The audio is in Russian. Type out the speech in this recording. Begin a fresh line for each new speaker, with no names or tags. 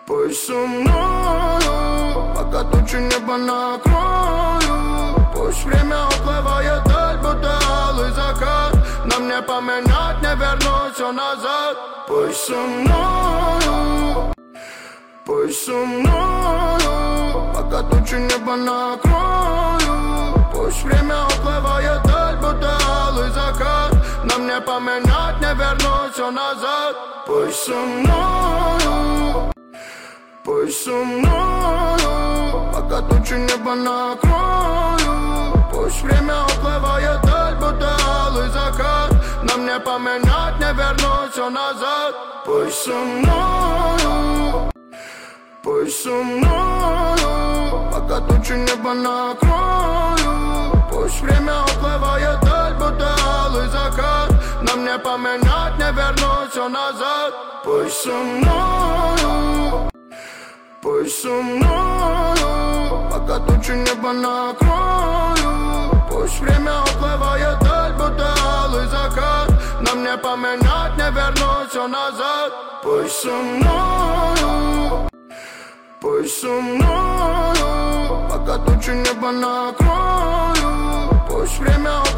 Пусть со мною, пока тучи небо накрою. Пусть время уплывает даль, будто алый закат. Нам не поменять, не вернуть все назад. Пусть со мною, пусть со мною, пока тучи небо накрою. Пусть время уплывает даль, будто алый закат. Нам не поменять, не вернуть все назад. Пусть со мною, пусть со мною, пока тучи небо накрою. Пусть время уплывает даль, будто алый закат. Нам не поменять, не вернуть все назад. Пусть со мною, пусть со мною, пока тучи небо накрою. Пусть время уплывает даль, будто алый закат. Нам не поменять, не вернуть все назад. Пусть со мною, пусть со мною, пока тучи небо накрою. Пусть время уплывает даль, будто алый закат. Нам не поменять, не вернуть все назад. Пусть со мною, пусть со мною, пока тучи небо накрою. Пусть время